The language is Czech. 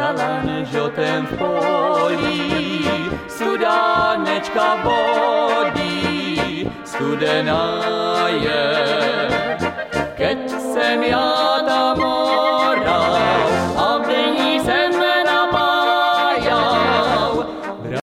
zelen žltém v polí, studánečka vodí, studená je. Keď jsem já